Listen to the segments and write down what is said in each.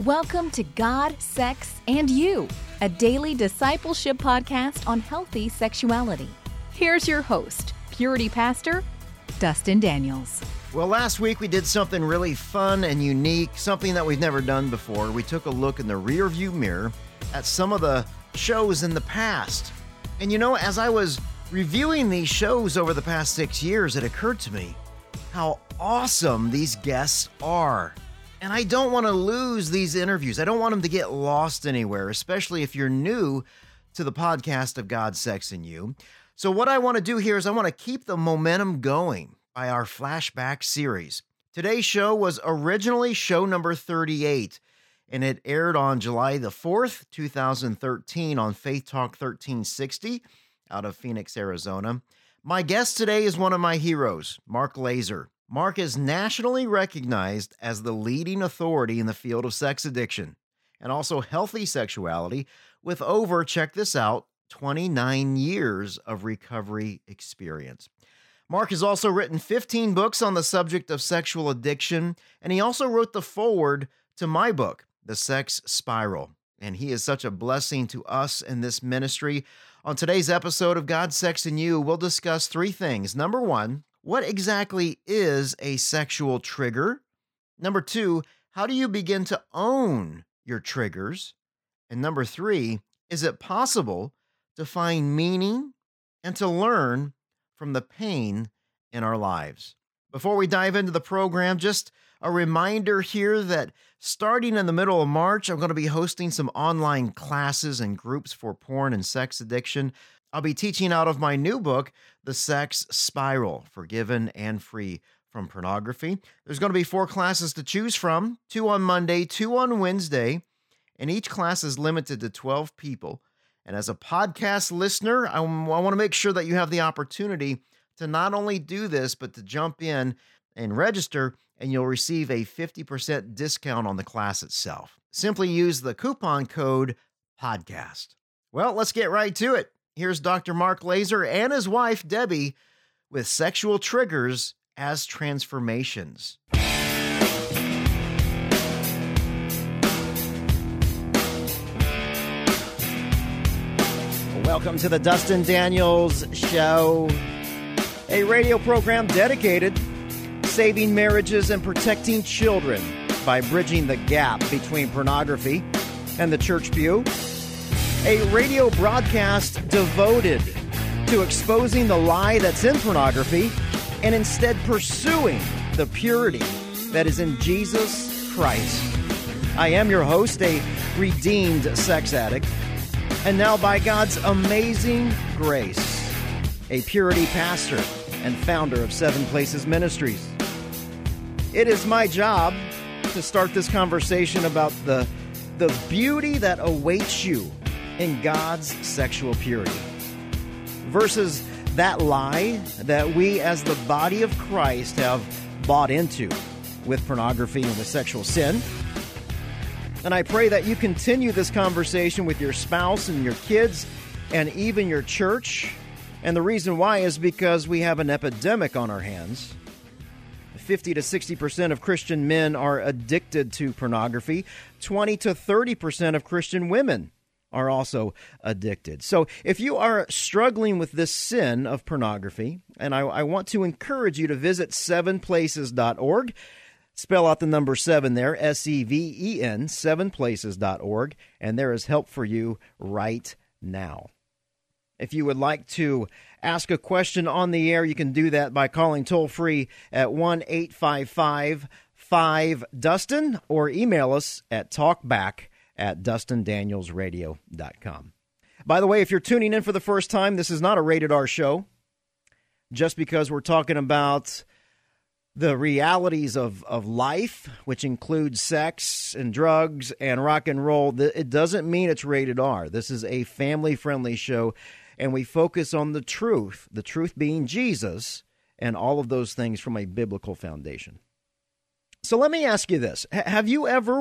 Welcome to God, Sex, and You, a daily discipleship podcast on healthy sexuality. Here's your host, Purity Pastor, Dustin Daniels. Well, last week we did something really fun and unique, something that we've never done before. We took a look in the rearview mirror at some of the shows in the past. And you know, as I was reviewing these shows over the past 6 years, it occurred to me how awesome these guests are. And I don't want to lose these interviews. I don't want them to get lost anywhere, especially if you're new to the podcast of God, Sex, and You. So what I want to do here is I want to keep the momentum going by our flashback series. Today's show was originally show number 38, and it aired on July the 4th, 2013 on Faith Talk 1360 out of Phoenix, Arizona. My guest today is one of my heroes, Mark Laaser. Mark is nationally recognized as the leading authority in the field of sex addiction and also healthy sexuality with over, check this out, 29 years of recovery experience. Mark has also written 15 books on the subject of sexual addiction, and he also wrote the foreword to my book, The Sex Spiral. And he is such a blessing to us in this ministry. On today's episode of God, Sex, and You, we'll discuss three things. Number one, what exactly is a sexual trigger? Number two, how do you begin to own your triggers? And number three, is it possible to find meaning and to learn from the pain in our lives? Before we dive into the program, just a reminder here that starting in the middle of March, I'm going to be hosting some online classes and groups for porn and sex addiction. I'll be teaching out of my new book, The Sex Spiral, Forgiven and Free from Pornography. There's going to be 4 classes to choose from, 2 on Monday, 2 on Wednesday, and each class is limited to 12 people. And as a podcast listener, I want to make sure that you have the opportunity to not only do this, but to jump in and register, and you'll receive a 50% discount on the class itself. Simply use the coupon code PODCAST. Well, let's get right to it. Here's Dr. Mark Laaser and his wife, Debbie, with sexual triggers as transformations. Welcome to the Dustin Daniels Show, a radio program dedicated to saving marriages and protecting children by bridging the gap between pornography and the church pew. A radio broadcast devoted to exposing the lie that's in pornography and instead pursuing the purity that is in Jesus Christ. I am your host, a redeemed sex addict, and now by God's amazing grace, a purity pastor and founder of Seven Places Ministries. It is my job to start this conversation about the beauty that awaits you in God's sexual purity versus that lie that we as the body of Christ have bought into with pornography and with sexual sin. And I pray that you continue this conversation with your spouse and your kids and even your church. And the reason why is because we have an epidemic on our hands. 50 to 60% of Christian men are addicted to pornography. 20 to 30% of Christian women are also addicted. So if you are struggling with this sin of pornography, and I want to encourage you to visit 7places.org, spell out the number 7 there, S-E-V-E-N, 7places.org, and there is help for you right now. If you would like to ask a question on the air, you can do that by calling toll-free at 1-855-5-DUSTIN or email us at talkback@DustinDanielsRadio.com. By the way, if you're tuning in for the first time, this is not a rated R show. Just because we're talking about the realities of life, which includes sex and drugs and rock and roll, it doesn't mean it's rated R. This is a family-friendly show, and we focus on the truth being Jesus, and all of those things from a biblical foundation. So let me ask you this. Have you ever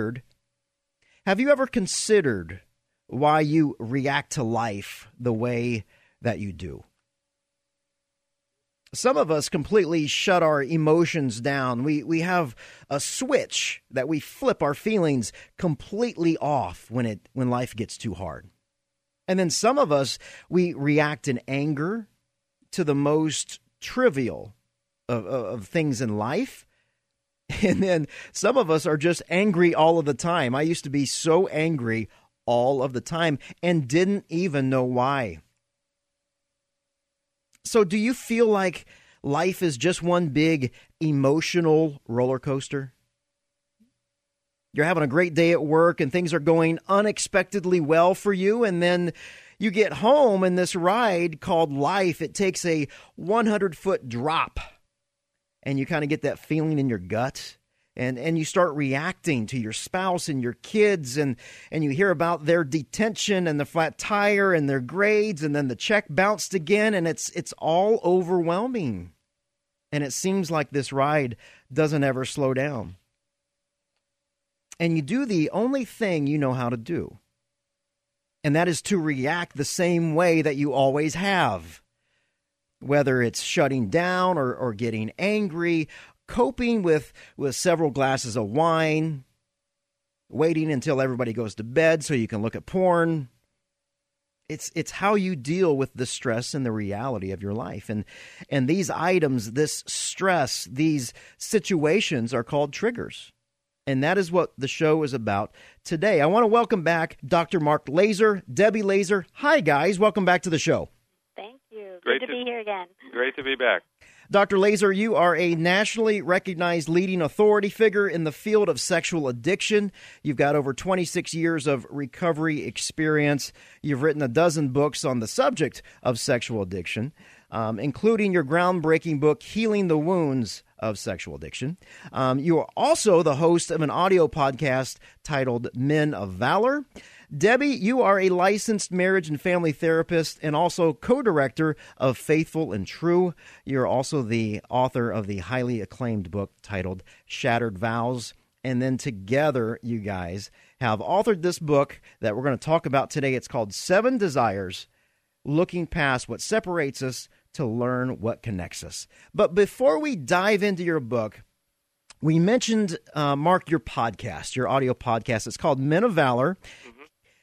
considered why you react to life the way that you do? Some of us completely shut our emotions down. We have a switch that we flip our feelings completely off when life gets too hard. And then some of us, we react in anger to the most trivial of things in life. And then some of us are just angry all of the time. I used to be so angry all of the time and didn't even know why. So do you feel like life is just one big emotional roller coaster? You're having a great day at work and things are going unexpectedly well for you, and then you get home and this ride called life, it takes a 100-foot drop, and you kind of get that feeling in your gut. And you start reacting to your spouse and your kids, and you hear about their detention and the flat tire and their grades, and then the check bounced again, and it's all overwhelming. And it seems like this ride doesn't ever slow down. And you do the only thing you know how to do, and that is to react the same way that you always have. Whether it's shutting down or getting angry, coping with several glasses of wine, waiting until everybody goes to bed so you can look at porn. It's how you deal with the stress and the reality of your life. And these items, this stress, these situations are called triggers. And that is what the show is about today. I want to welcome back Dr. Mark Laaser, Debbie Laaser. Hi, guys. Welcome back to the show. Thank you. Good to be here again. Great to be back. Dr. Laaser, you are a nationally recognized leading authority figure in the field of sexual addiction. You've got over 26 years of recovery experience. You've written a dozen books on the subject of sexual addiction, including your groundbreaking book, Healing the Wounds of Sexual Addiction. You are also the host of an audio podcast titled Men of Valor. Debbie, you are a licensed marriage and family therapist and also co-director of Faithful and True. You're also the author of the highly acclaimed book titled Shattered Vows. And then together, you guys have authored this book that we're going to talk about today. It's called 7 Desires, Looking Past What Separates Us to Learn What Connects Us. But before we dive into your book, we mentioned, Mark, your podcast, your audio podcast. It's called Men of Valor. Mm-hmm.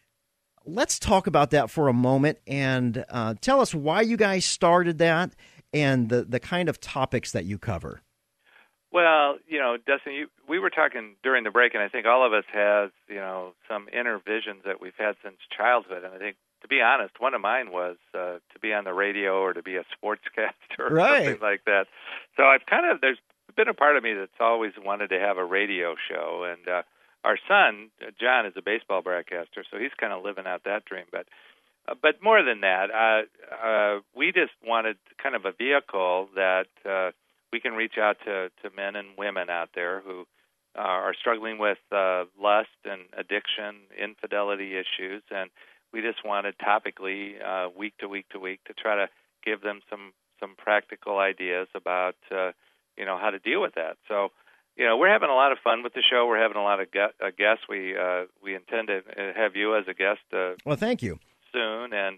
Let's talk about that for a moment and tell us why you guys started that and the kind of topics that you cover. Well, Dustin, we were talking during the break, and I think all of us has, some inner visions that we've had since childhood. And I think, to be honest, one of mine was to be on the radio or to be a sportscaster or something like that. So there's been a part of me that's always wanted to have a radio show, and our son, John, is a baseball broadcaster, so he's kind of living out that dream. But more than that, we just wanted kind of a vehicle that we can reach out to men and women out there who are struggling with lust and addiction, infidelity issues, and we just wanted topically, week to week to week, to try to give them some practical ideas about how to deal with that. So, we're having a lot of fun with the show. We're having a lot of guests. We intend to have you as a guest. Well, thank you. Soon, and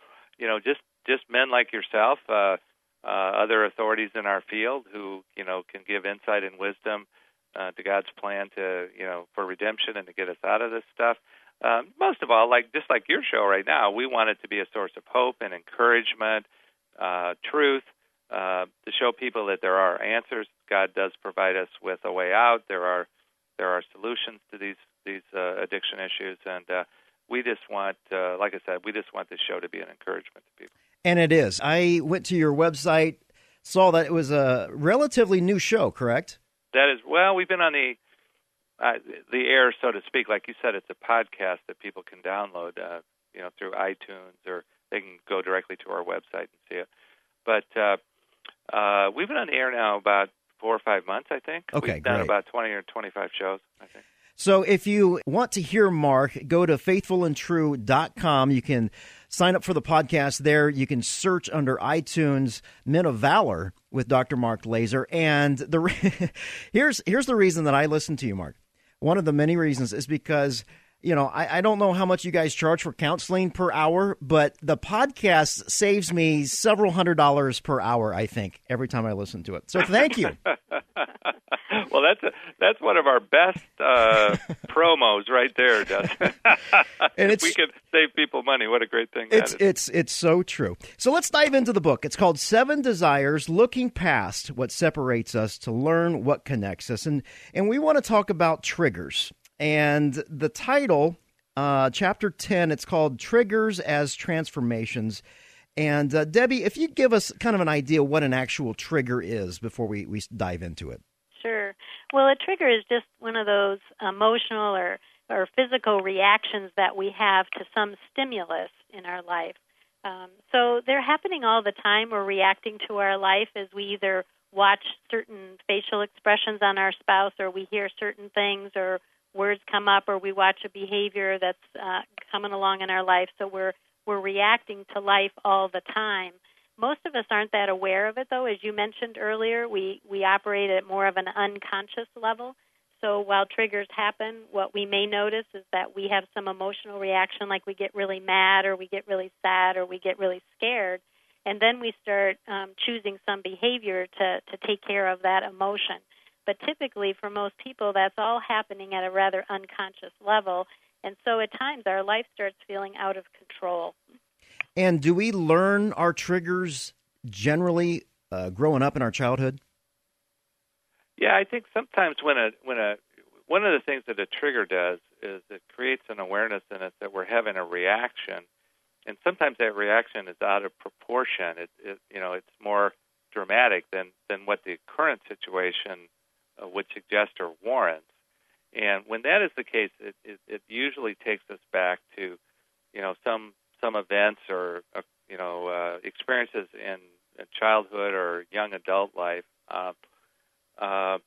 just men like yourself, other authorities in our field who can give insight and wisdom to God's plan to for redemption and to get us out of this stuff. Most of all, just like your show right now, we want it to be a source of hope and encouragement, truth, to show people that there are answers. God does provide us with a way out. There are solutions to these addiction issues, and we just want, like I said, we just want this show to be an encouragement to people. And it is. I went to your website, saw that it was a relatively new show, correct? That is. Well, we've been on the air, so to speak. Like you said, it's a podcast that people can download, through iTunes, or they can go directly to our website and see it. But we've been on the air now about 4 or 5 months, I think. Okay, We've done great. about 20 or 25 shows, I think. So if you want to hear Mark, go to faithfulandtrue.com. You can sign up for the podcast there. You can search under iTunes Men of Valor with Dr. Mark Laaser. And here's the reason that I listen to you, Mark. One of the many reasons is because, I don't know how much you guys charge for counseling per hour, but the podcast saves me several $100s per hour, I think, every time I listen to it. So thank you. Well, that's one of our best promos right there, Dustin. And if we could save people money, what a great thing that is. It's so true. So let's dive into the book. It's called 7 Desires, Looking Past What Separates Us to Learn What Connects Us. And we want to talk about triggers. And the title, Chapter 10, it's called Triggers as Transformations. And Debbie, if you give us kind of an idea what an actual trigger is before we dive into it. Sure. Well, a trigger is just one of those emotional or physical reactions that we have to some stimulus in our life. So they're happening all the time. We're reacting to our life as we either watch certain facial expressions on our spouse, or we hear certain things, or words come up, or we watch a behavior that's coming along in our life. So we're reacting to life all the time. Most of us aren't that aware of it, though. As you mentioned earlier, we operate at more of an unconscious level. So while triggers happen, what we may notice is that we have some emotional reaction, like we get really mad, or we get really sad, or we get really scared, and then we start choosing some behavior to take care of that emotion. But typically, for most people, that's all happening at a rather unconscious level, and so at times our life starts feeling out of control. And do we learn our triggers generally growing up in our childhood? Yeah, I think sometimes one of the things that a trigger does is it creates an awareness in us that we're having a reaction, and sometimes that reaction is out of proportion. It's more dramatic than what the current situation would suggest or warrants. And when that is the case, it usually takes us back to some events or experiences in childhood or young adult life. I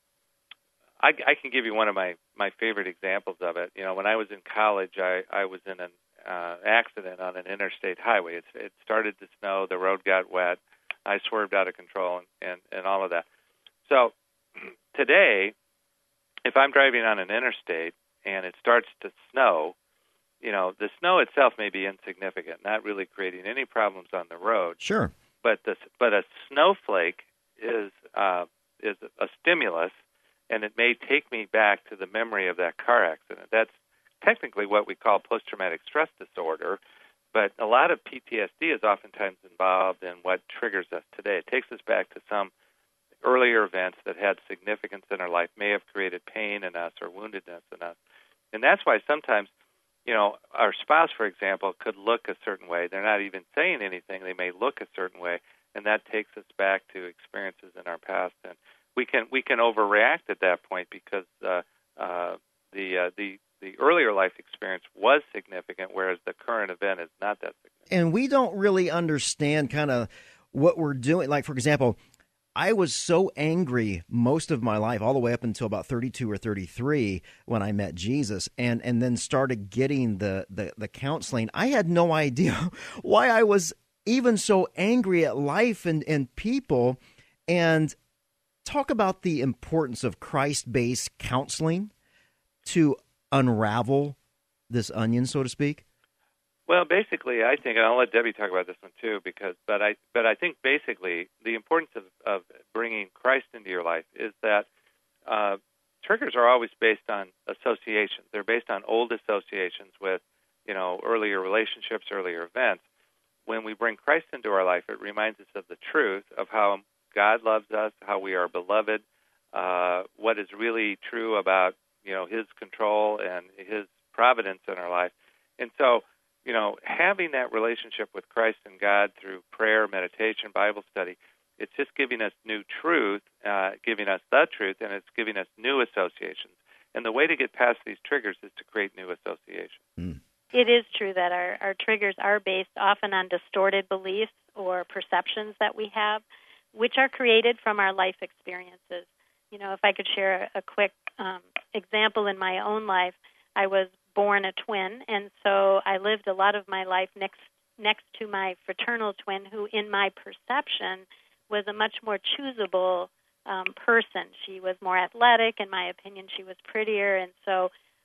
can give you one of my favorite examples of it. When I was in college, I was in an accident on an interstate highway. It started to snow, the road got wet, I swerved out of control, and all of that. So today, if I'm driving on an interstate and it starts to snow, the snow itself may be insignificant, not really creating any problems on the road. Sure. But a snowflake is a stimulus, and it may take me back to the memory of that car accident. That's technically what we call post-traumatic stress disorder, but a lot of PTSD is oftentimes involved in what triggers us today. It takes us back to some earlier events that had significance in our life, may have created pain in us or woundedness in us. And that's why sometimes our spouse, for example, could look a certain way. They're not even saying anything. They may look a certain way, and that takes us back to experiences in our past. And we can overreact at that point because the earlier life experience was significant, whereas the current event is not that significant. And we don't really understand kind of what we're doing. Like, for example, I was so angry most of my life, all the way up until about 32 or 33 when I met Jesus and then started getting the counseling. I had no idea why I was even so angry at life and people. And talk about the importance of Christ-based counseling to unravel this onion, so to speak. Well, basically, I think, and I'll let Debbie talk about this one too, but I think basically the importance of bringing Christ into your life is that triggers are always based on associations. They're based on old associations with, earlier relationships, earlier events. When we bring Christ into our life, it reminds us of the truth of how God loves us, how we are beloved, what is really true about, His control and His providence in our life. And so, having that relationship with Christ and God through prayer, meditation, Bible study, it's just giving us new truth, giving us the truth, and it's giving us new associations. And the way to get past these triggers is to create new associations. Mm. It is true that our triggers are based often on distorted beliefs or perceptions that we have, which are created from our life experiences. If I could share a quick example in my own life, I was born a twin, and so I lived a lot of my life next to my fraternal twin, who, in my perception, was a much more choosable person. She was more athletic. In my opinion, she was prettier, and so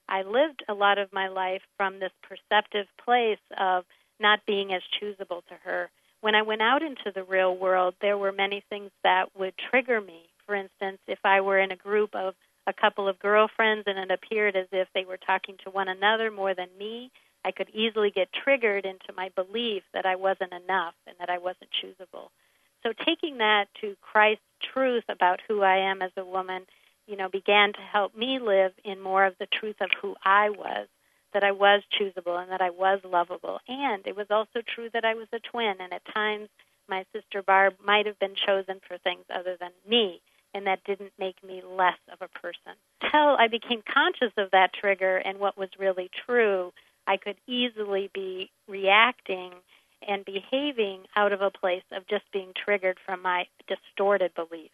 I lived a lot of my life from this perceptive place of not being as choosable to her. When I went out into the real world, there were many things that would trigger me. For instance, if I were in a group of a couple of girlfriends and it appeared as if they were talking to one another more than me, I could easily get triggered into my belief that I wasn't enough and that I wasn't choosable. So taking that to Christ's truth about who I am as a woman, began to help me live in more of the truth of who I was, that I was choosable and that I was lovable. And it was also true that I was a twin, and at times my sister Barb might have been chosen for things other than me, and that didn't make me less of a person. Until I became conscious of that trigger and what was really true, I could easily be reacting and behaving out of a place of just being triggered from my distorted beliefs.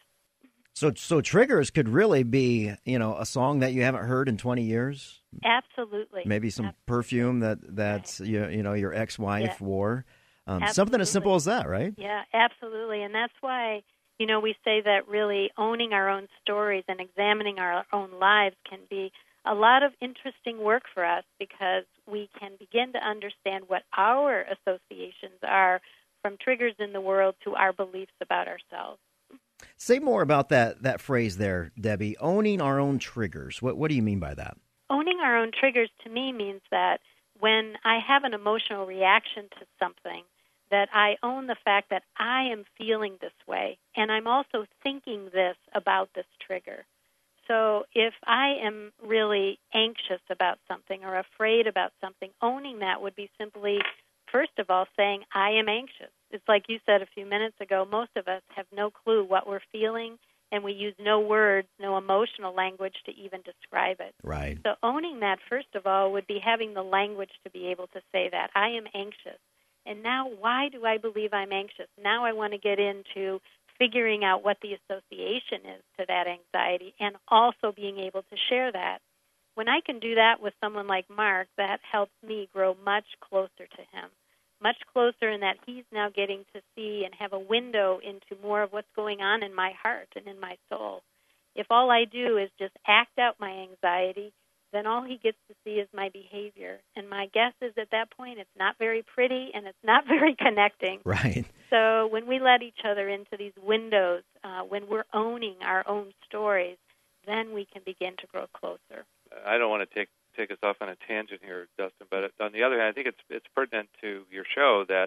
So triggers could really be, a song that you haven't heard in 20 years. Absolutely. Maybe some Absolutely. perfume that's right. your ex-wife wore. Absolutely. Something as simple as that, right? Yeah, absolutely. And that's why, we say that really owning our own stories and examining our own lives can be a lot of interesting work for us, because we can begin to understand what our associations are from triggers in the world to our beliefs about ourselves. Say more about that phrase there, Debbie, owning our own triggers. What do you mean by that? Owning our own triggers to me means that when I have an emotional reaction to something, that I own the fact that I am feeling this way, and I'm also thinking this about this trigger. So if I am really anxious about something or afraid about something, owning that would be simply, first of all, saying, I am anxious. It's like you said a few minutes ago, most of us have no clue what we're feeling, and we use no words, no emotional language to even describe it. Right. So owning that, first of all, would be having the language to be able to say that. I am anxious. And now, why do I believe I'm anxious? Now I want to get into figuring out what the association is to that anxiety and also being able to share that. When I can do that with someone like Mark, that helps me grow much closer to him, much closer in that he's now getting to see and have a window into more of what's going on in my heart and in my soul. If all I do is just act out my anxiety, then all he gets to see is my behavior. And my guess is at that point it's not very pretty and it's not very connecting. Right. So when we let each other into these windows, when we're owning our own stories, then we can begin to grow closer. I don't want to take us off on a tangent here, Dustin, but on the other hand, I think it's pertinent to your show that,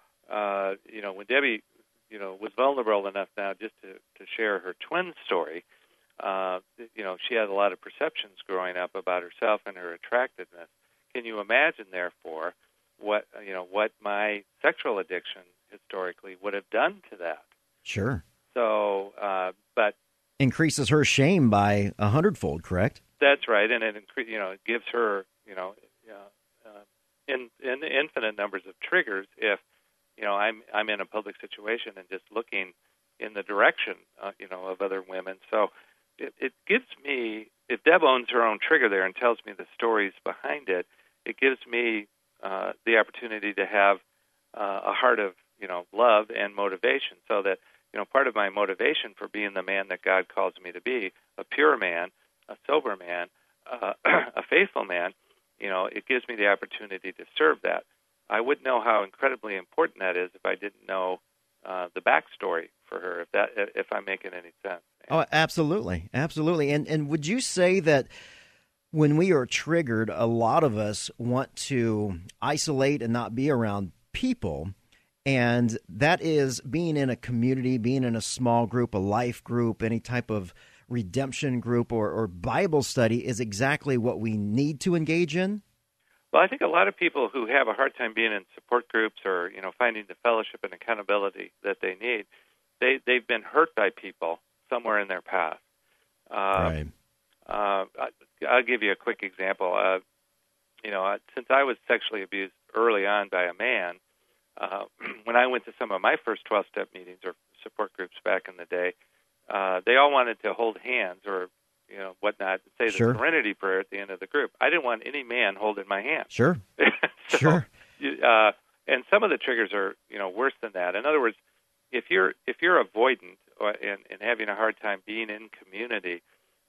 when Debbie, was vulnerable enough now just to share her twin story, she had a lot of perceptions growing up about herself and her attractiveness. Can you imagine, therefore, what my sexual addiction historically would have done to that? Sure. So, but increases her shame by 100-fold, correct? That's right, and it gives her in infinite numbers of triggers if I'm in a public situation and just looking in the direction of other women. So it gives me, if Deb owns her own trigger there and tells me the stories behind it, it gives me the opportunity to have a heart of love and motivation, so that part of my motivation for being the man that God calls me to be, a pure man, a sober man, a faithful man, it gives me the opportunity to serve that. I wouldn't know how incredibly important that is if I didn't know the backstory for her, if I'm making any sense. Oh, absolutely. Absolutely. And would you say that when we are triggered, a lot of us want to isolate and not be around people, and that is being in a community, being in a small group, a life group, any type of redemption group or Bible study is exactly what we need to engage in? Well, I think a lot of people who have a hard time being in support groups or, finding the fellowship and accountability that they need, they've been hurt by people somewhere in their past. Right. I'll give you a quick example. Since I was sexually abused early on by a man, when I went to some of my first 12-step meetings or support groups back in the day, they all wanted to hold hands or whatnot, and say Sure. the Serenity Prayer at the end of the group. I didn't want any man holding my hand. Sure. So, sure. And some of the triggers are, worse than that. In other words, if you're avoidant and having a hard time being in community,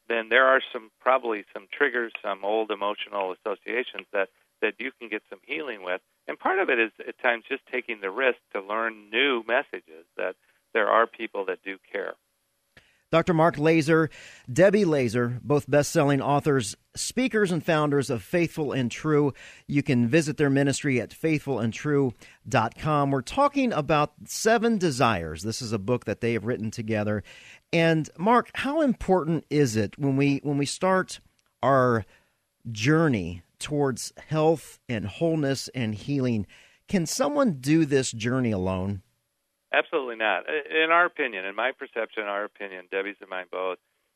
then there are probably some triggers, some old emotional associations that you can get some healing with. And part of it is at times just taking the risk to learn new messages, that there are people that do care. Dr. Mark Laaser, Debbie Laaser, both best-selling authors, speakers, and founders of Faithful and True. You can visit their ministry at faithfulandtrue.com. We're talking about 7 Desires. This is a book that they have written together. And Mark, how important is it when we start our journey towards health and wholeness and healing? Can someone do this journey alone? Absolutely not. In our opinion, in my perception, our opinion, Debbie's and mine both,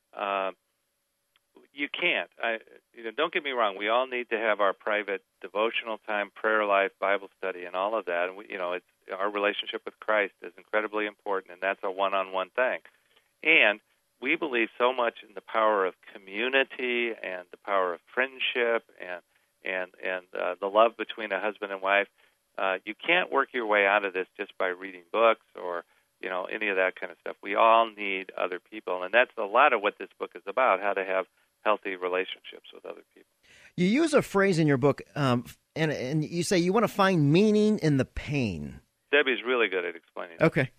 you can't. Don't get me wrong. We all need to have our private devotional time, prayer life, Bible study, and all of that. And it's our relationship with Christ is incredibly important, and that's a one-on-one thing. And we believe so much in the power of community and the power of friendship and the love between a husband and wife. You can't work your way out of this just by reading books or, any of that kind of stuff. We all need other people, and that's a lot of what this book is about, how to have healthy relationships with other people. You use a phrase in your book, and you say you want to find meaning in the pain. Debbie's really good at explaining that. Okay.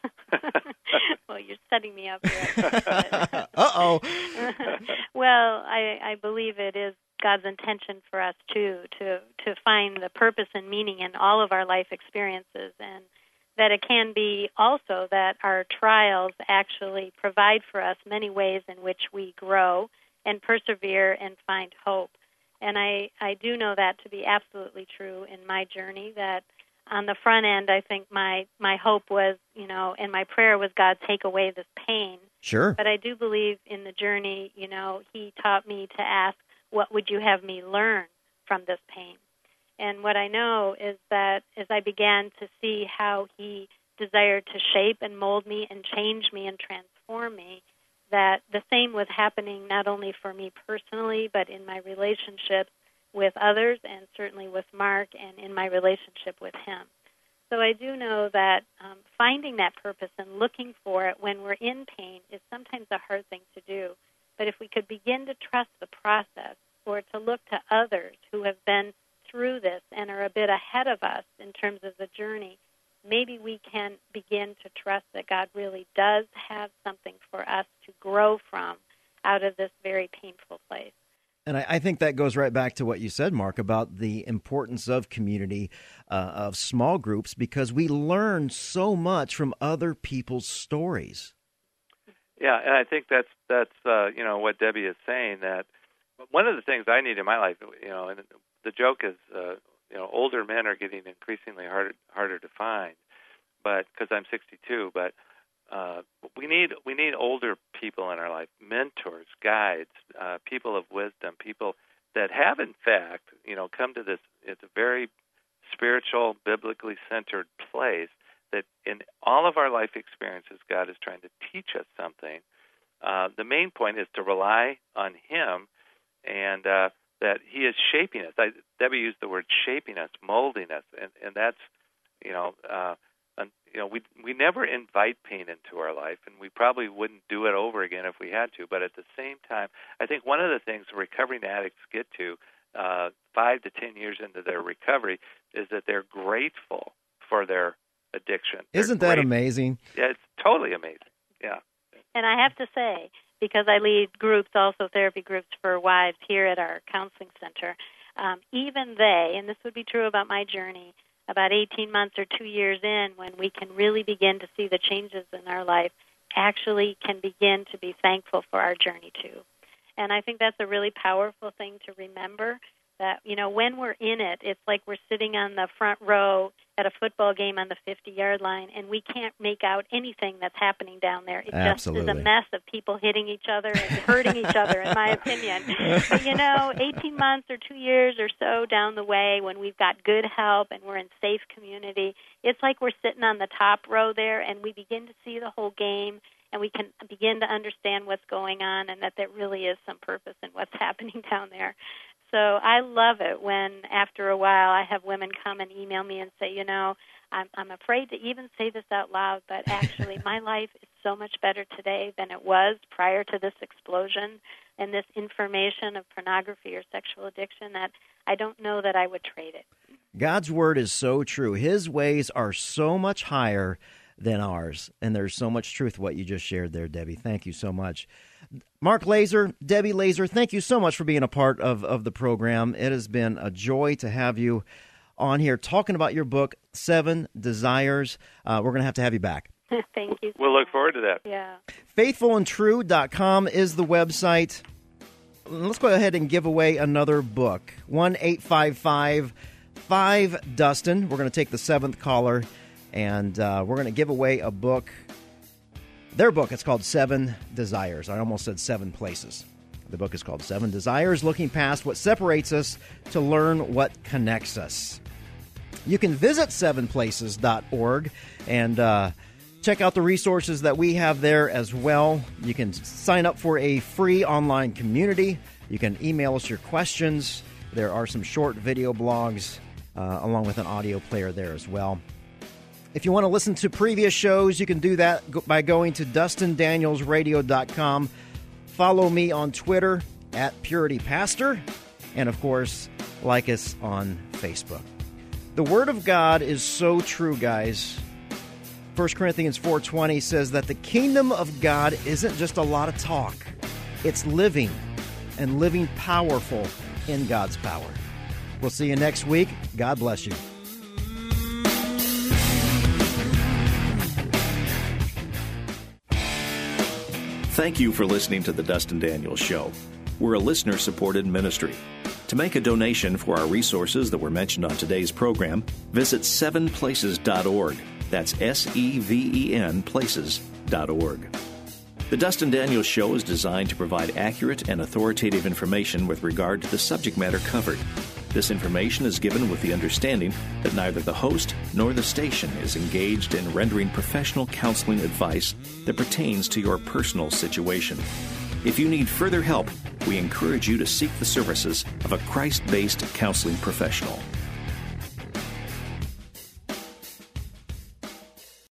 Well, you're setting me up here. Uh-oh. Well, I believe it is God's intention for us, too, to find the purpose and meaning in all of our life experiences, and that it can be also that our trials actually provide for us many ways in which we grow and persevere and find hope. And I do know that to be absolutely true in my journey, that on the front end, I think my hope was, and my prayer was, God, take away this pain. Sure. But I do believe in the journey, He taught me to ask, what would you have me learn from this pain? And what I know is that as I began to see how He desired to shape and mold me and change me and transform me, that the same was happening not only for me personally, but in my relationships with others and certainly with Mark and in my relationship with him. So I do know that finding that purpose and looking for it when we're in pain is sometimes a hard thing to do. But if we could begin to trust the process or to look to others who have been through this and are a bit ahead of us in terms of the journey, maybe we can begin to trust that God really does have something for us to grow from out of this very painful place. And I think that goes right back to what you said, Mark, about the importance of community, of small groups, because we learn so much from other people's stories. Yeah, and I think that's what Debbie is saying, that one of the things I need in my life, and the joke is, older men are getting increasingly harder to find, but because I'm 62, but we need older people in our life, mentors, guides, people of wisdom, people that have in fact, come to this. It's a very spiritual, biblically centered place that in all of our life experiences, God is trying to teach us something. The main point is to rely on Him, and that He is shaping us. Debbie used the word shaping us, molding us, and that's, we never invite pain into our life, and we probably wouldn't do it over again if we had to. But at the same time, I think one of the things recovering addicts get to 5 to 10 years into their recovery is that they're grateful for their addiction. Isn't that amazing? Yeah, it's totally amazing. Yeah. And I have to say, because I lead groups, also therapy groups for wives here at our counseling center, even they, and this would be true about my journey, about 18 months or 2 years in, when we can really begin to see the changes in our life, actually can begin to be thankful for our journey too. And I think that's a really powerful thing to remember, that, when we're in it, it's like we're sitting on the front row at a football game on the 50-yard line, and we can't make out anything that's happening down there. It Absolutely. just is a mess of people hitting each other and hurting each other, in my opinion. But, 18 months or 2 years or so down the way, when we've got good help and we're in safe community, it's like we're sitting on the top row there, and we begin to see the whole game, and we can begin to understand what's going on, and that there really is some purpose in what's happening down there. So I love it when, after a while, I have women come and email me and say, I'm afraid to even say this out loud, but actually my life is so much better today than it was prior to this explosion and this information of pornography or sexual addiction that I don't know that I would trade it. God's word is so true. His ways are so much higher than ours, and there's so much truth what you just shared there, Debbie. Thank you so much. Mark Laser, Debbie Laser, thank you so much for being a part of the program. It has been a joy to have you on here talking about your book, 7 Desires. We're going to have you back. Thank you. We'll look forward to that. Yeah. Faithfulandtrue.com is the website. Let's go ahead and give away another book. 1-855-5-DUSTIN. We're going to take the 7th caller, and we're going to give away a book. Their book, it's called 7 Desires. I almost said 7 places. The book is called 7 Desires, Looking Past What Separates Us to Learn What Connects Us. You can visit 7places.org and check out the resources that we have there as well. You can sign up for a free online community. You can email us your questions. There are some short video blogs along with an audio player there as well. If you want to listen to previous shows, you can do that by going to DustinDanielsRadio.com. Follow me on Twitter @PurityPastor. And, of course, like us on Facebook. The Word of God is so true, guys. 1 Corinthians 4:20 says that the kingdom of God isn't just a lot of talk. It's living, and living powerful in God's power. We'll see you next week. God bless you. Thank you for listening to the Dustin Daniels Show. We're a listener-supported ministry. To make a donation for our resources that were mentioned on today's program, visit 7places.org. That's SEVEN places.org. The Dustin Daniels Show is designed to provide accurate and authoritative information with regard to the subject matter covered. This information is given with the understanding that neither the host nor the station is engaged in rendering professional counseling advice that pertains to your personal situation. If you need further help, we encourage you to seek the services of a Christ-based counseling professional.